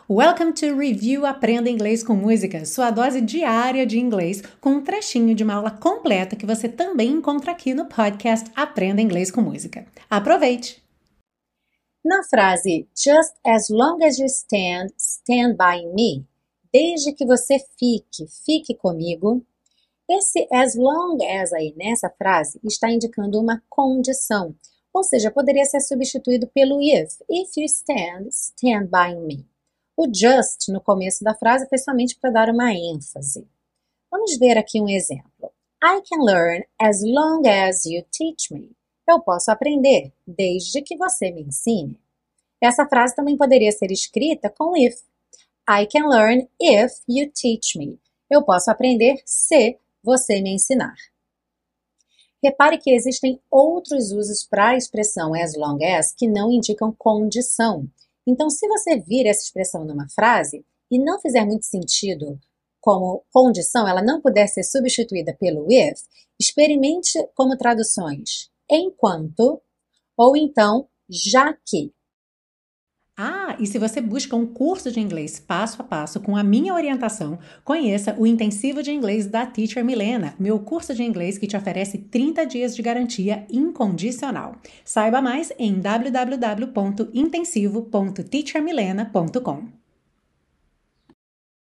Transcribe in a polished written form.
Welcome to Review Aprenda Inglês com Música, sua dose diária de inglês, com um trechinho de uma aula completa que você também encontra aqui no podcast Aprenda Inglês com Música. Aproveite! Na frase Just as long as you stand, stand by me, desde que você fique comigo, esse as long as aí nessa frase está indicando uma condição, ou seja, poderia ser substituído pelo if. If you stand, stand by me. O just no começo da frase foi somente para dar uma ênfase. Vamos ver aqui um exemplo. I can learn as long as you teach me. Eu posso aprender desde que você me ensine. Essa frase também poderia ser escrita com if. I can learn if you teach me. Eu posso aprender se você me ensinar. Repare que existem outros usos para a expressão as long as que não indicam condição. Então, se você vir essa expressão numa frase e não fizer muito sentido como condição, ela não puder ser substituída pelo if, experimente como traduções enquanto ou então já que. E se você busca um curso de inglês passo a passo com a minha orientação, conheça o Intensivo de Inglês da Teacher Milena, meu curso de inglês que te oferece 30 dias de garantia incondicional. Saiba mais em www.intensivo.teachermilena.com.